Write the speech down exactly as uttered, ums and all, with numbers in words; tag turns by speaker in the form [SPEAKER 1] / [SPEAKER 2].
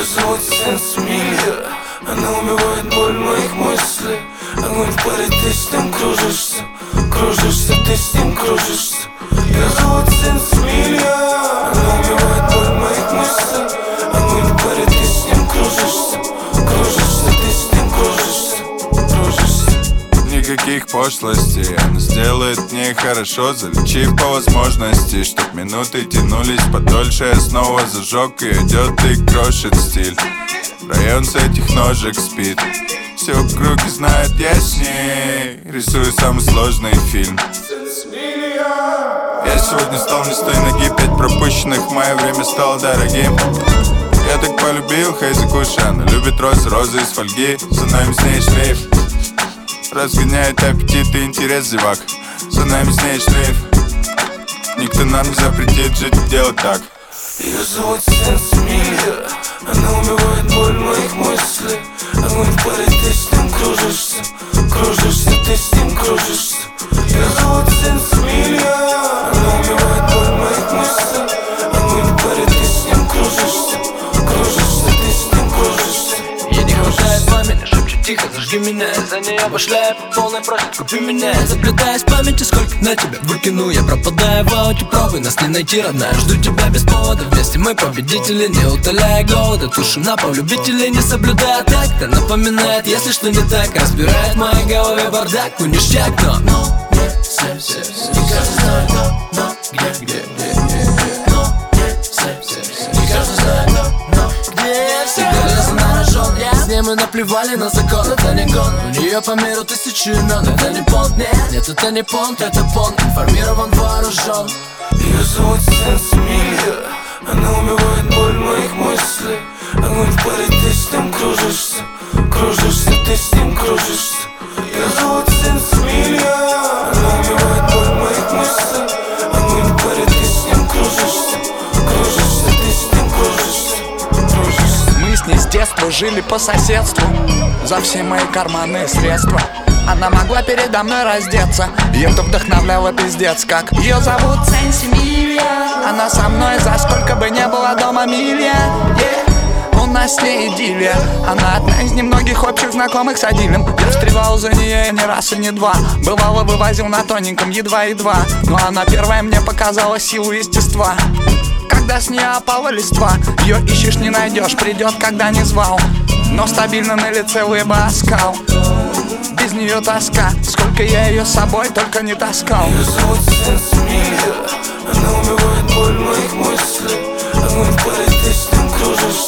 [SPEAKER 1] зовут Сенсмилья. Она убивает боль моих мыслей. Огонь в паре, ты с ним кружишься. Кружишься, ты с ним кружишься. Ее зовут Сенсмилья. Она убивает боль моих мыслей. Огонь в паре, ты с ним кружишься. Кружишься, ты с ним кружишься. Кружишься.
[SPEAKER 2] Никаких пошлостей, она сделает мне хорошо, залечив по возможности, чтоб минуты тянулись подольше. Я снова зажег и идет и крошит стиль. Район с этих ножек спит. Все в круге знают, я с ней рисую самый сложный фильм. Я сегодня стал не с той ноги. Пять пропущенных, мое время стало дорогим. Я так полюбил Хейзи Куша. Она любит розы, розы из фольги. За нами с ней шлейф. Разгоняет аппетит и интерес зевак. За нами с ней шлейф. Никто нам не запретит жить и делать так.
[SPEAKER 1] Ее зовут Сенсмилья. Она убивает боль моих мыслей. Огонь в паре, ты с ним кружишься. Кружишься, ты с ним кружишься. Ее зовут Сенсмилья. Она убивает боль моих мыслей. Огонь в паре, ты с ним кружишься. Кружишься, ты с ним кружишься.
[SPEAKER 3] Ей не хватает пламени, шепчет тихо, зажги меня. За ней обошляю по полной, просит, купи меня. Заплетаясь в памяти, сколько на тебя выкину. Я пропадаю в ауте, пробуй нас не найти, родная. Жду тебя без повода, вместе мы победители. Не утоляя голода, тушим на пол любителей. Не соблюдая так-то, напоминает, если что не так. Разбирает в моей голове бардак, ну ништяк, но ну, не все, все, все. Не каждый знает, но, но, где, где, где, где, где. Но, не все, все, все. Не каждый знает, но, но, где. Всегда лезу на рожон, с ней мы наплевали на закон. Это не гон, у нее по миру тысячи имен. Это не понт, нет, нет, это не понт, это понт. Информирован, вооружен.
[SPEAKER 1] Ее зовут Сенсмилья. Она убивает боль моих мыслей. Огонь в паре, ты с ним кружишься. Кружишься, ты с ним кружишься. Ее зовут Сенсмилья. Она убивает боль моих мыслей. Огонь в паре, ты с ним кружишься. Кружишься, ты с ним кружишься. Кружишься.
[SPEAKER 4] Мы с ней с детства жили по соседству. За все мои карманные средства она могла передо мной раздеться, и это вдохновляло пиздец как. Ее зовут Сенсмилья. Она со мной за сколько бы не было дома милья, yeah. У нас с ней идиллия. Она одна из немногих общих знакомых с Адилем. Я встревал за нее не раз и не два. Бывало вывозил на тоненьком едва-едва. Но она первая мне показала силу естества. Когда с нее опала листва, ее ищешь не найдешь, придет когда не звал. Но стабильно на лице улыба оскал. Без нее тоска, сколько я ее с собой только не таскал.
[SPEAKER 1] Ее зовут Сенсмилья. Она убивает боль моих мыслей. Огонь в паре, ты с ним кружишься.